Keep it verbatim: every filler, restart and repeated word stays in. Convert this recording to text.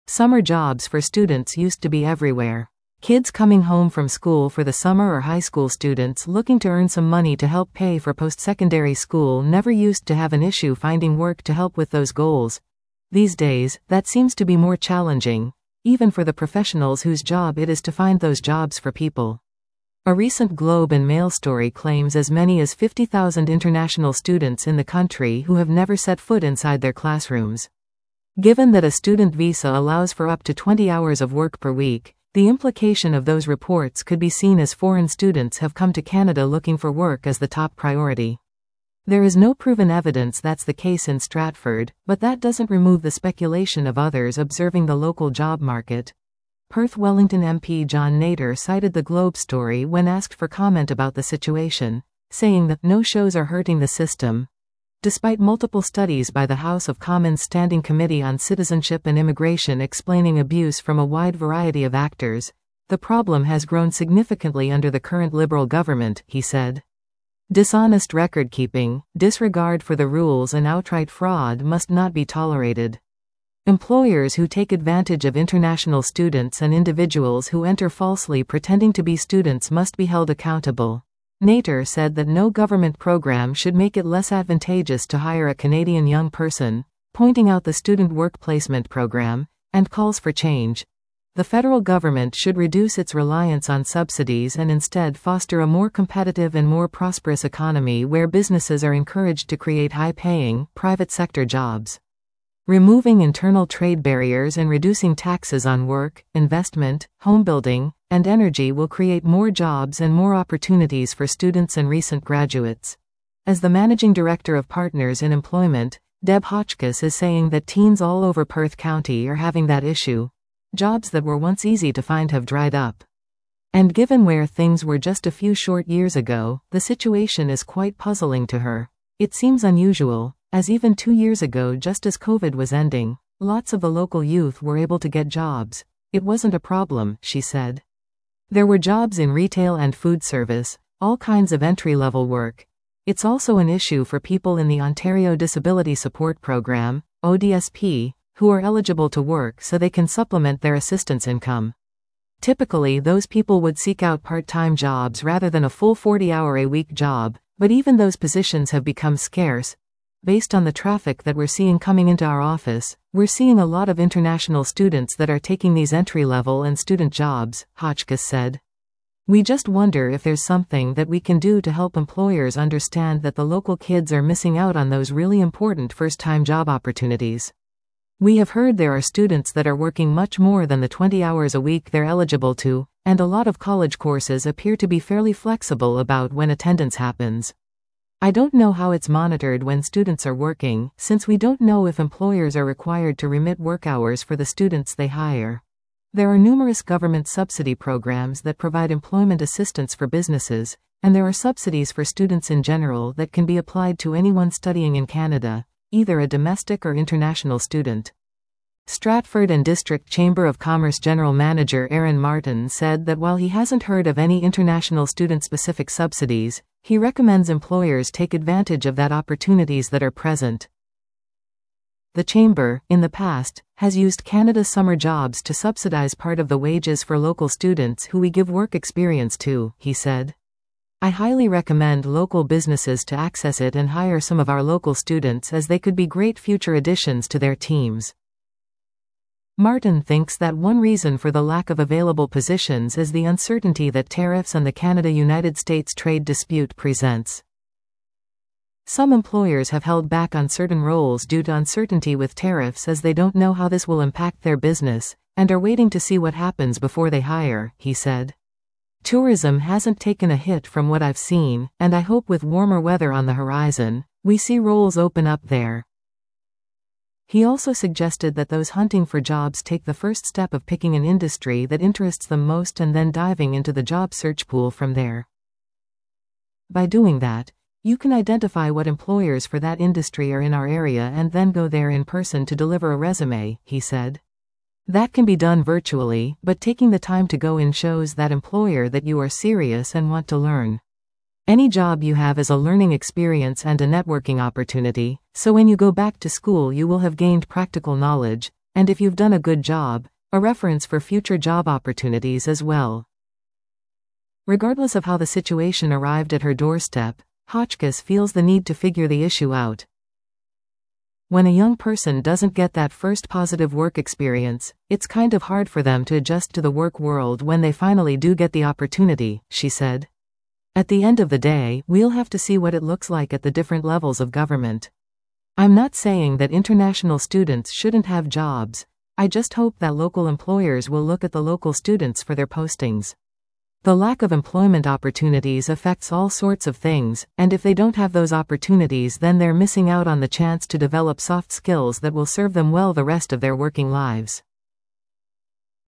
Summer jobs for students used to be everywhere. Kids coming home from school for the summer or high school students looking to earn some money to help pay for post-secondary school never used to have an issue finding work to help with those goals. These days, that seems to be more challenging, even for the professionals whose job it is to find those jobs for people. A recent Globe and Mail story claims as many as fifty thousand international students in the country who have never set foot inside their classrooms. Given that a student visa allows for up to twenty hours of work per week, the implication of those reports could be seen as foreign students have come to Canada looking for work as the top priority. There is no proven evidence that's the case in Stratford, but that doesn't remove the speculation of others observing the local job market. Perth Wellington M P John Nader cited the Globe story when asked for comment about the situation, saying that no shows are hurting the system. Despite multiple studies by the House of Commons Standing Committee on Citizenship and Immigration explaining abuse from a wide variety of actors, the problem has grown significantly under the current Liberal government, he said. Dishonest record-keeping, disregard for the rules and outright fraud must not be tolerated. Employers who take advantage of international students and individuals who enter falsely pretending to be students must be held accountable. Nader said that no government program should make it less advantageous to hire a Canadian young person, pointing out the Student Work Placement Program, and calls for change. The federal government should reduce its reliance on subsidies and instead foster a more competitive and more prosperous economy where businesses are encouraged to create high-paying, private sector jobs. Removing internal trade barriers and reducing taxes on work, investment, homebuilding, and energy will create more jobs and more opportunities for students and recent graduates. As the managing director of Partners in Employment, Deb Hotchkiss is saying that teens all over Perth County are having that issue. Jobs that were once easy to find have dried up. And given where things were just a few short years ago, the situation is quite puzzling to her. It seems unusual, as even two years ago, just as COVID was ending, lots of the local youth were able to get jobs. It wasn't a problem, she said. There were jobs in retail and food service, all kinds of entry-level work. It's also an issue for people in the Ontario Disability Support Program, O D S P, who are eligible to work so they can supplement their assistance income. Typically, those people would seek out part-time jobs rather than a full forty-hour-a-week job, but even those positions have become scarce. Based on the traffic that we're seeing coming into our office, we're seeing a lot of international students that are taking these entry-level and student jobs, Hotchkiss said. We just wonder if there's something that we can do to help employers understand that the local kids are missing out on those really important first-time job opportunities. We have heard there are students that are working much more than the twenty hours a week they're eligible to, and a lot of college courses appear to be fairly flexible about when attendance happens. I don't know how it's monitored when students are working, since we don't know if employers are required to remit work hours for the students they hire. There are numerous government subsidy programs that provide employment assistance for businesses, and there are subsidies for students in general that can be applied to anyone studying in Canada, either a domestic or international student. Stratford and District Chamber of Commerce General Manager Aaron Martin said that while he hasn't heard of any international student-specific subsidies, he recommends employers take advantage of that opportunities that are present. The Chamber, in the past, has used Canada's summer jobs to subsidize part of the wages for local students who we give work experience to, he said. I highly recommend local businesses to access it and hire some of our local students as they could be great future additions to their teams. Martin thinks that one reason for the lack of available positions is the uncertainty that tariffs and the Canada-United States trade dispute presents. Some employers have held back on certain roles due to uncertainty with tariffs as they don't know how this will impact their business, and are waiting to see what happens before they hire, he said. Tourism hasn't taken a hit from what I've seen, and I hope with warmer weather on the horizon, we see roles open up there. He also suggested that those hunting for jobs take the first step of picking an industry that interests them most and then diving into the job search pool from there. By doing that, you can identify what employers for that industry are in our area and then go there in person to deliver a resume, he said. That can be done virtually, but taking the time to go in shows that employer that you are serious and want to learn. Any job you have is a learning experience and a networking opportunity, so when you go back to school you will have gained practical knowledge, And if you've done a good job, a reference for future job opportunities as well. Regardless of how the situation arrived at her doorstep, Hotchkiss feels the need to figure the issue out. When a young person doesn't get that first positive work experience, it's kind of hard for them to adjust to the work world when they finally do get the opportunity, she said. At the end of the day, we'll have to see what it looks like at the different levels of government. I'm not saying that international students shouldn't have jobs, I just hope that local employers will look at the local students for their postings. The lack of employment opportunities affects all sorts of things, and if they don't have those opportunities, then they're missing out on the chance to develop soft skills that will serve them well the rest of their working lives.